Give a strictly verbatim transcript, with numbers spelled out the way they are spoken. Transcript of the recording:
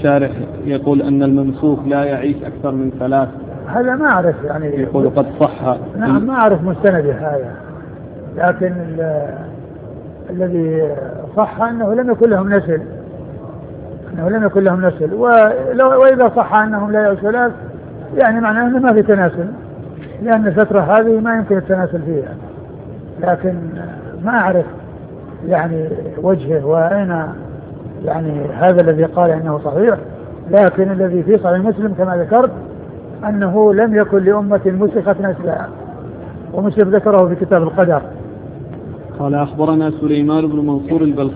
الشارح يقول أن الممسوك لا يعيش أكثر من ثلاث. هذا ما أعرف يعني. يقول قد صح. نعم ما أعرف مستنده هذا، لكن الذي صح أنه لم يكن لهم نسل، أنه لم يكن لهم نسل، وإذا صح أنهم لا يعيشوا ثلاث يعني معناه أنه ما في تناسل، لأن الفترة هذه ما يمكن التناسل فيها. لكن ما أعرف يعني وجهه وأين يعني هذا الذي قال إنه صحيح، لكن الذي في صحيح مسلم كما ذكرت أنه لم يكن لأمة مسخت نسلها، ومسلم ذكره في كتاب القدر. قال أخبرنا سليمان بن منصور البلخي